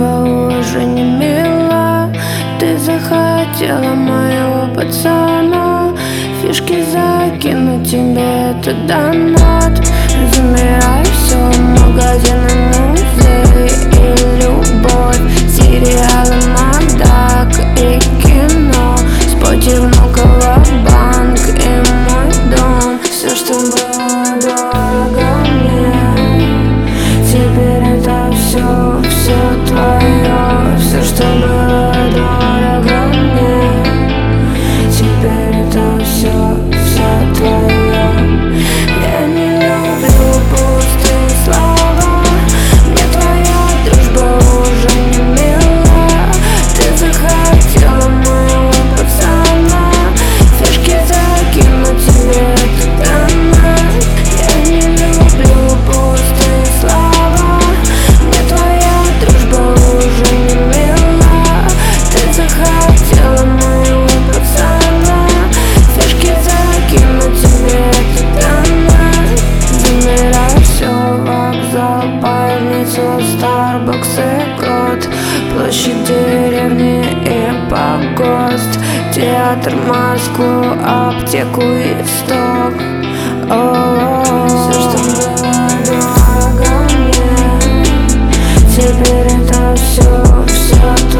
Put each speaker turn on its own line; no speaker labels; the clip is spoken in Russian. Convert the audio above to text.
Дружба уже не мила. Ты захотела моего пацана. Фишки закину тебе, это донат. Замирай все, магазины, музей и любовь, сериалы, Макдак и кино, споти Внуково, банк и мой дом. Все, что было дорого мне, теперь это все твое. Все, что было дорого мне, теперь это все твое. Я не люблю пустые слова, мне твоя дружба уже не мила. Ты захотела моего пацана, фишки закину тебе, это донат. Я не люблю пустые слова, мне твоя дружба уже не мила. Ты захотела моего пацана, фишки закину тебе, это донат. Замирай все, вокзал, больницу, Старбакс и Крот, площадь деревни и погост, театр, Москву, аптеку и сток. Все, что было дорого мне, теперь это все